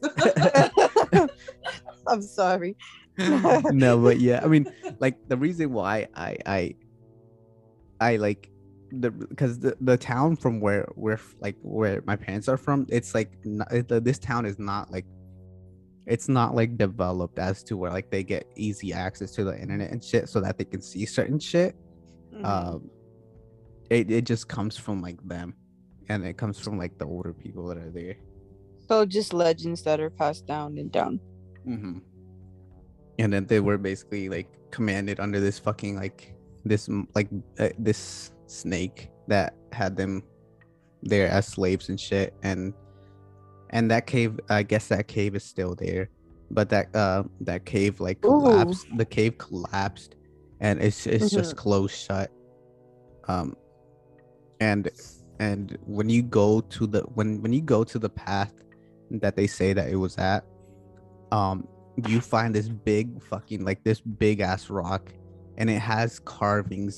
I'm sorry. no, but yeah, I mean, like the reason why I like because the town from where my parents are from, it's like this town is not like, it's not like developed as to where like they get easy access to the internet and shit so that they can see certain shit. Mhm. It just comes from like them, and it comes from like the older people that are there. So just legends that are passed down and down. Mm-hmm. And then they were basically like commanded under this fucking like this snake that had them there as slaves and shit. And that cave, I guess that cave is still there, but that cave like collapsed. The cave collapsed, and it's just closed shut. And when you go to the when you go to the path that they say that it was at, you find this big fucking like this big ass rock, and it has carvings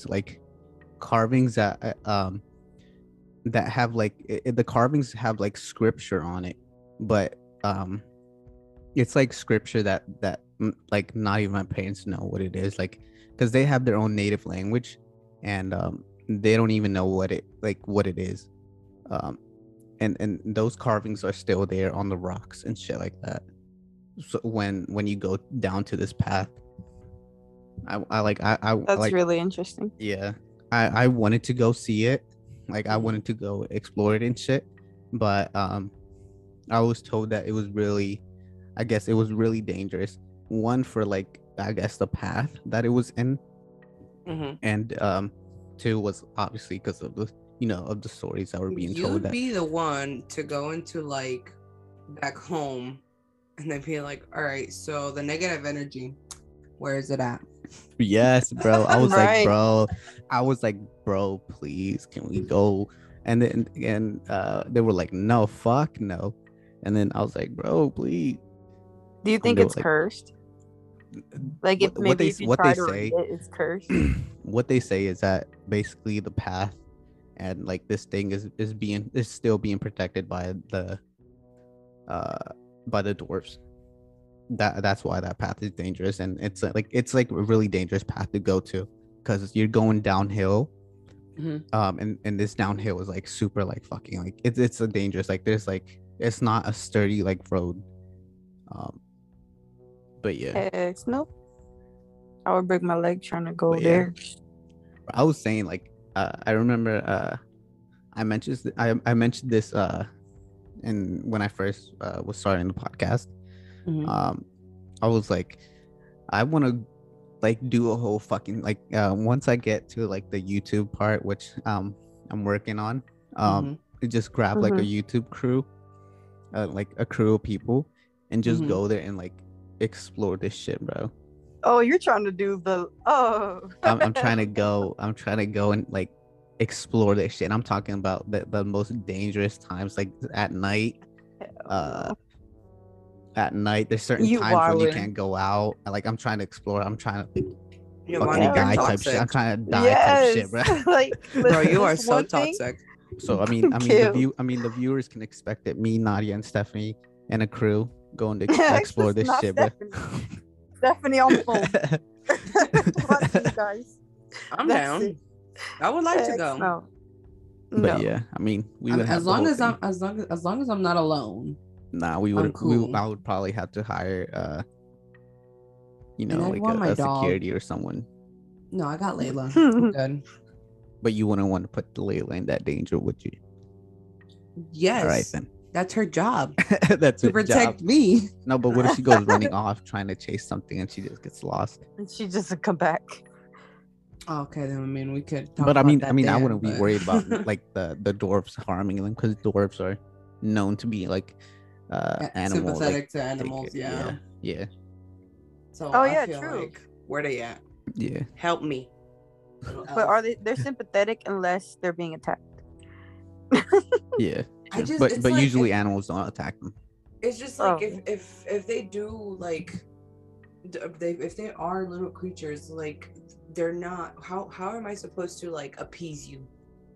that have like the carvings have like scripture on it, but it's like scripture that like not even my parents know what it is, like because they have their own native language, and they don't even know what it is. And those carvings are still there on the rocks and shit like that. So when you go down to this path, That's like, really interesting. yeah, I wanted to go see it, like I wanted to go explore it and shit, but I was told that it was really, I guess it was really dangerous. One, for like I guess the path that it was in, and two was obviously because of the of the stories that were being told. You'd That be the one to go into like back home and then be like, all right, so the negative energy, where is it at? yes, bro. I was Right. like, bro, please, can we go? And then they were like, no, fuck no. And then I was like, bro, please. Do you think they it's were like- cursed? Like if maybe if you what try they to say, read it, it's cursed. what they say is that basically the path and like this thing is still being protected by the dwarves. That's why that path is dangerous, and it's like a really dangerous path to go to, because you're going downhill. And this downhill is like super like fucking like it's a dangerous, like there's like it's not a sturdy like road. But yeah, Heck, no. I would break my leg trying to go But yeah. there. I was saying like I remember I mentioned this and when I first was starting the podcast. I was like, I want to like do a whole fucking like once I get to like the YouTube part, which I'm working on, just grab like a YouTube crew, like a crew of people, and just go there and like explore this shit, bro. Oh, you're trying to do the I'm trying to go and like explore this shit. I'm talking about the most dangerous times, like at night. At night, there's certain times when you can't go out. Like I'm trying to explore. I'm trying to You're fucking you're die type toxic. shit. I'm trying to die type shit, bro. Like, Bro, you are this so one thing- toxic. So I mean the viewers can expect that me, Nadia, and Stephanie and a crew going to explore this Not shit, but Stephanie on the phone. Fuck you guys. I'm That's down. it. I would like to Heck go. No. but No. yeah, I mean, we I would mean, have as the long whole as I'm thing. as long as I'm not alone. Nah, we I'm would. cool. I would probably have to hire, you know, And I'd like want my a dog. security or someone. No, I got Layla. I'm good. But you wouldn't want to put Layla in that danger, would you? Yes. All right then. That's her job. That's To her protect job. me. No, but what if she goes running off trying to chase something and she just gets lost? And she just come back. Okay, then I mean we could talk But I about mean, that I then, wouldn't be but- worried about like the dwarves harming them because dwarves are known to be like animal sympathetic like, to animals, yeah. yeah. So Oh, I yeah, feel true. like where they at? Yeah. Help me. But are they're sympathetic unless they're being attacked. Yeah. I just- but it's but like usually if- animals don't attack them. It's just like Oh. if they do like if they are little creatures, like they're not how am I supposed to like appease you?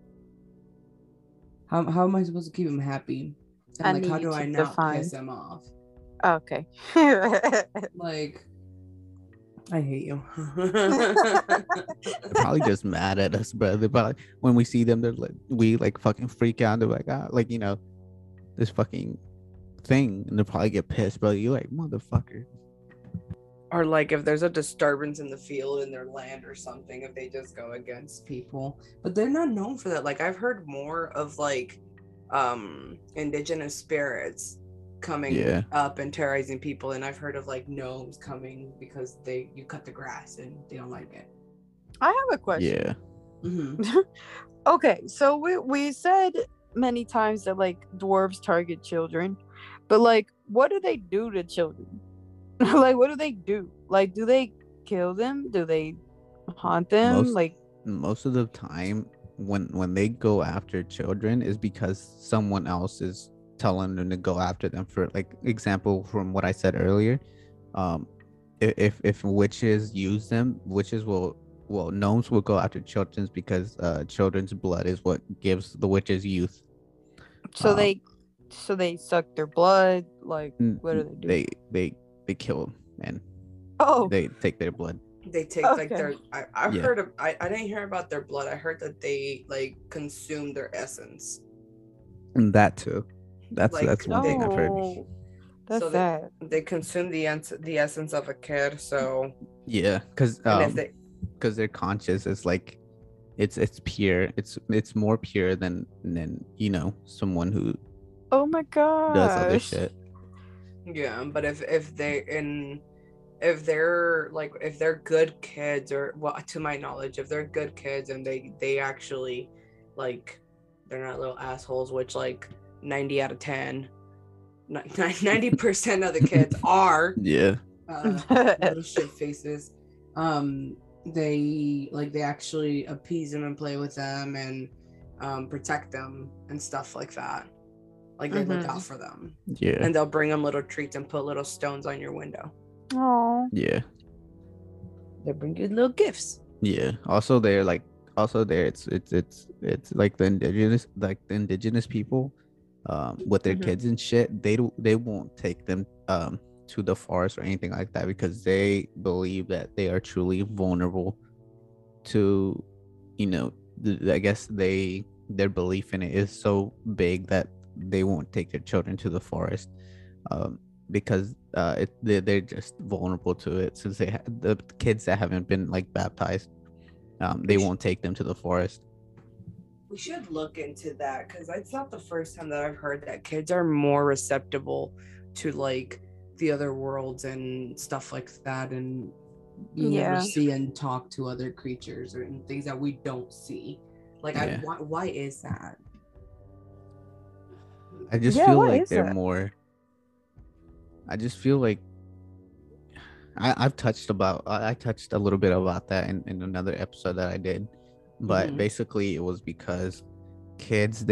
How am I supposed to keep them happy? And I like how need do you I to not define. piss them off? Okay. Like I hate you. They're probably just mad at us, bro. They're probably, when we see them, they're like, we like fucking freak out. They're like, ah, like, you know, this fucking thing, and they'll probably get pissed, bro. You're like, motherfucker. Or like if there's a disturbance in the field in their land or something, if they just go against people. But they're not known for that. Like I've heard more of like indigenous spirits coming Yeah. up and terrorizing people, and I've heard of like gnomes coming because you cut the grass and they don't like it. I have a question. Yeah. Mm-hmm. Okay, so we said many times that like dwarves target children, but like what do they do to children? Like what do they do? Like do they kill them? Do they haunt them? Most of the time when they go after children is because someone else is telling them to go after them. For like example from what I said earlier, if witches use them, witches will gnomes will go after children's because children's blood is what gives the witches youth. so they suck their blood. Like what do they do? They kill them and Oh, they take their blood. They take like Okay. their I've Yeah. heard of I didn't hear about their blood. I heard that they like consume their essence. And that too. That's Like, one thing I've heard. no. That's So sad. They consume the essence of a kid, so Yeah, because and if they their conscious is like it's pure. It's more pure than you know, someone who Oh my god. does other shit. yeah, but if they're good kids, or well, to my knowledge, if they're good kids and they actually like they're not little assholes, which like 90 out of 10 90% of the kids are Yeah. little shit faces. They actually appease them and play with them and protect them and stuff like that. Like they look Mhm. out for them, Yeah. and they'll bring them little treats and put little stones on your window. Oh. Yeah. They bring you little gifts. Yeah. Also there it's like the indigenous people with their Mhm. kids and shit, they won't take them to the forest or anything like that because they believe that they are truly vulnerable to, you know, I guess their belief in it is so big that they won't take their children to the forest because they're just vulnerable to it, since the kids that haven't been like baptized, they won't take them to the forest. We should look into that, because it's not the first time that I've heard that kids are more receptible to like the other worlds and stuff like that, and being able Yeah. to see and talk to other creatures or things that we don't see. Like, Yeah. why is that? I just Yeah, feel what like is they're that? more. I just feel like I touched a little bit about that in another episode that I did, but Mhm. basically it was because kids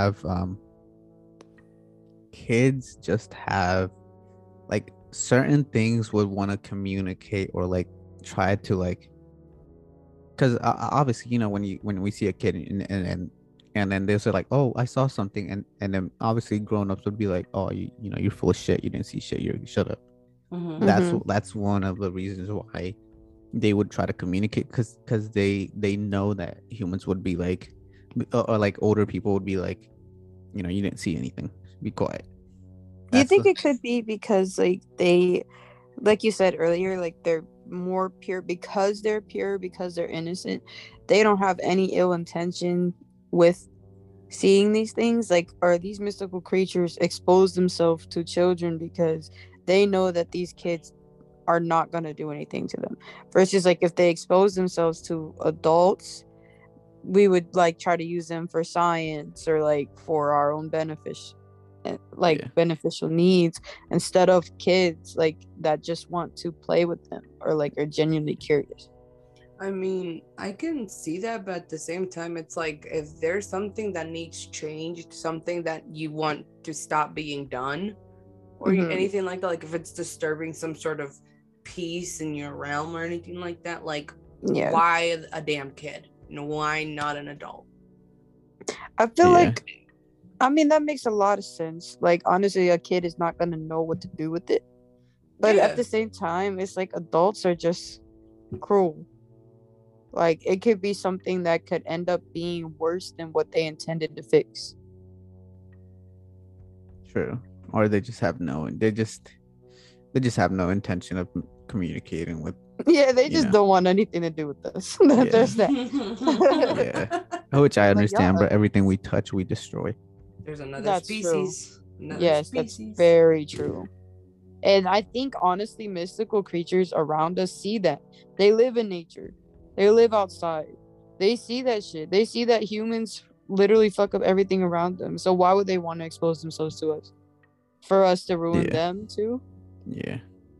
kids just have like certain things would want to communicate or like try to like, because obviously, you know, when we see a kid and and then they say like, oh, I saw something, and then obviously grown-ups would be like, oh, you know, you're full of shit, you didn't see shit, you shut up. Mhm. That's one of the reasons why they would try to communicate, because they know that humans would be like, or like older people would be like, you know, you didn't see anything, be quiet. Do you That's think the, it could be because like they, like you said earlier, like they're more pure because they're pure, because they're innocent. They don't have any ill intention with seeing these things. Like, are these mystical creatures expose themselves to children because they know that these kids are not going to do anything to them, versus like if they expose themselves to adults, we would like try to use them for science or like for our own benefit, like yeah, beneficial needs, instead of kids like that just want to play with them or like are genuinely curious. I mean, I can see that, but at the same time, it's like if there's something that needs changed, something that you want to stop being done, or Mhm. anything like that, like if it's disturbing some sort of peace in your realm or anything like that, like Yeah, why a damn kid? You know, why not an adult? I feel yeah, like, I mean, that makes a lot of sense. Like, honestly, a kid is not going to know what to do with it. But Yeah. at the same time, it's like adults are just cruel. Like, it could be something that could end up being worse than what they intended to fix. true. Or they just have no, they just have no intention of communicating with, Yeah, they you just know. don't want anything to do with us. Yeah. There's that. Yeah, which I Like, understand, y'all, but everything we touch we destroy. There's another that's true. species. Another Yes, that's species. very true. And I think honestly, mystical creatures around us see that. They live in nature. They live outside. They see that shit. They see that humans literally fuck up everything around them. So why would they want to expose themselves to us? For us to ruin Yeah, them too? yeah.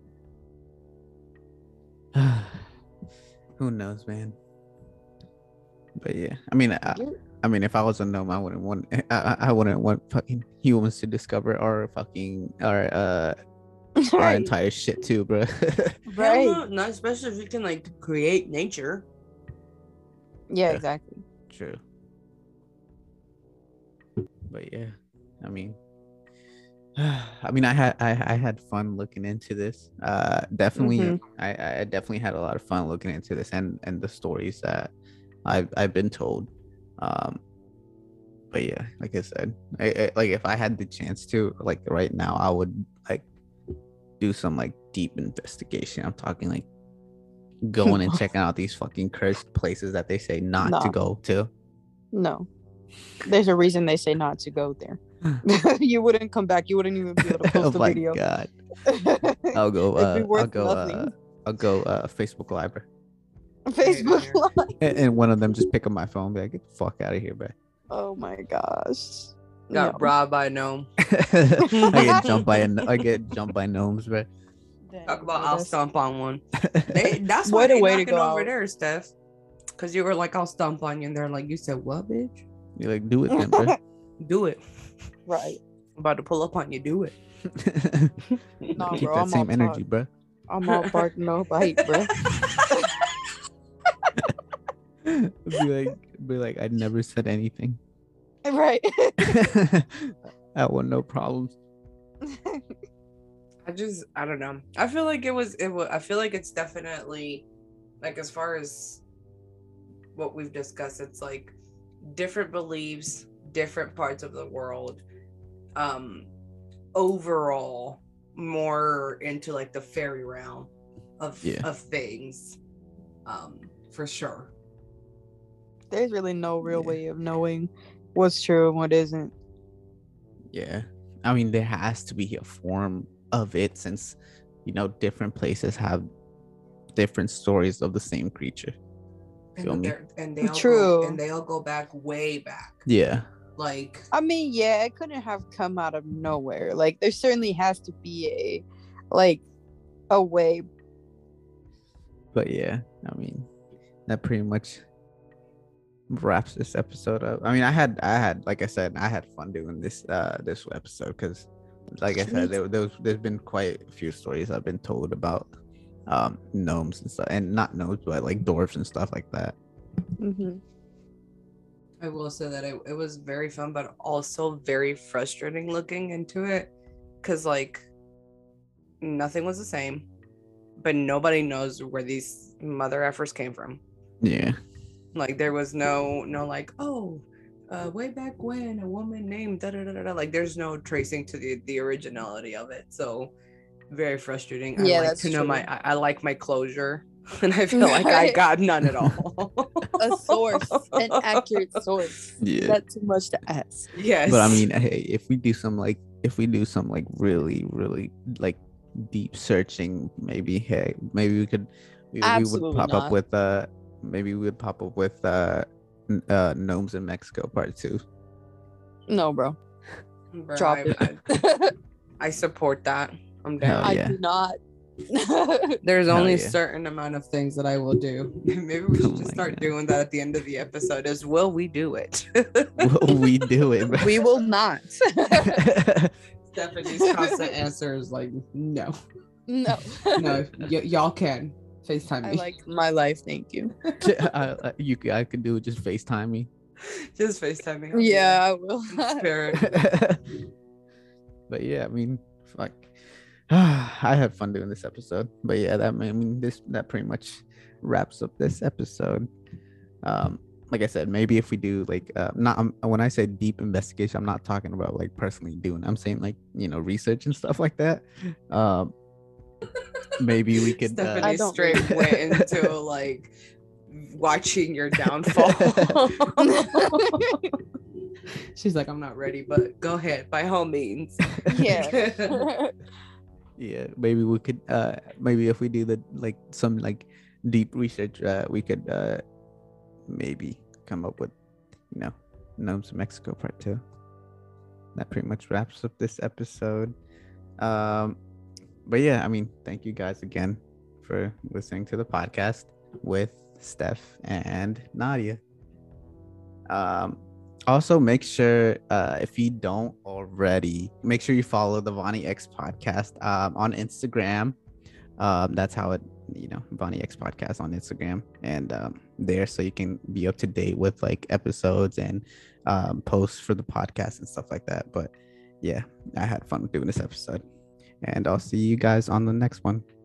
Who knows, man? But yeah, I mean, if I was a gnome, I wouldn't want, I wouldn't want fucking humans to discover our fucking our Right. entire shit too, bro. Hell Right. no, not especially if you can like create nature. Yeah, Yeah. exactly. True. But yeah, I mean, I had fun looking into this. Definitely, Mhm. I definitely had a lot of fun looking into this, and the stories that I've been told. Um, but yeah, like I said, like if I had the chance to, like right now, I would like do some like deep investigation. I'm talking like going and checking out these fucking cursed places that they say not to No. go to. No. There's a reason they say not to go there. You wouldn't come back. You wouldn't even be able to Oh post a my video. god. I'll go It'd be worth nothing. I'll go Facebook Live, bro. Facebook Yeah. Live. And one of them just pick up my phone and be like, get the fuck out of here, bro. Oh my gosh. Got No. robbed by a gnome. I get jumped by gnomes, bro. Dang, Talk about bro, I'll that's- stomp on one. That's why What a they way to knocking go over out. there, Steph. Because you were like, I'll stomp on you, and they're like, you said what, bitch? You're like, do it then, bro. Do it. Right. I'm about to pull up on you. Do it. Nah, Keep bro, that I'm same all energy, talk. bro. I'm all bark, no bite, bro. Be like, I never said anything. Right. I want no problems. I don't know. I feel like it was I feel like it's definitely like, as far as what we've discussed, it's like different beliefs, different parts of the world. Overall more into like the fairy realm of Yeah. of things. For sure. There's really no real Yeah. way of knowing what's true and what isn't. Yeah. I mean, there has to be a form of it, since, you know, different places have different stories of the same creature. Feel me? They all True. they all go back way back. Yeah. Like, I mean, yeah, it couldn't have come out of nowhere. Like, there certainly has to be a way. But yeah, I mean, that pretty much wraps this episode up. I mean, I had like I said, I had fun doing this episode, because like I said, there's been quite a few stories I've been told about gnomes and stuff, and not gnomes, but like dwarves and stuff like that. Mm-hmm. I will say that it was very fun, but also very frustrating looking into it, because like nothing was the same, but nobody knows where these mother effers came from. Yeah. Like there was no like, oh, way back when a woman named da da da da. Like there's no tracing to the originality of it. So very frustrating. I Yeah, like that's to know true. I like my closure, and I feel like I Right. got none at all. A source, an accurate source. Yeah. That's too much to ask. Yes, But I mean, hey, if we do some like really like deep searching, maybe maybe we could we would Absolutely pop up not. with maybe we would pop up with Gnomes in Mexico Part 2. No, bro. Bro, Drop I support that. I'm Hell down. I yeah. do not. There's Hell only a yeah. certain amount of things that I will do. Maybe we should Oh just my start God. doing that at the end of the episode. Is will we do it? Will we do it? We will not. Stephanie constant answer is like no, No. no. Y'all can FaceTime I me. like my life, thank you. I could do it. Just FaceTime me. Just FaceTime me. I'll be Yeah, I will. there. Spirit. But yeah, I mean, fuck. I had fun doing this episode. But yeah, that pretty much wraps up this episode. Like I said, maybe if we do like not when I say deep investigation, I'm not talking about like personally doing. I'm saying like research and stuff like that. Maybe we could. Stephanie I don't straight really- went into like watching your downfall. She's like, I'm not ready, but go ahead, by all means. Yeah. Yeah, maybe we could. Maybe if we do some deep research, we could maybe come up with Gnomes in Mexico Part 2. That pretty much wraps up this episode. But yeah, I mean, thank you guys again for listening to the podcast with Steph and Nadia. Also, make sure if you don't already, make sure you follow the Vonnie X podcast on Instagram. That's how it, Vonnie X podcast on Instagram, and there, so you can be up to date with like episodes and posts for the podcast and stuff like that. But yeah, I had fun doing this episode, and I'll see you guys on the next one.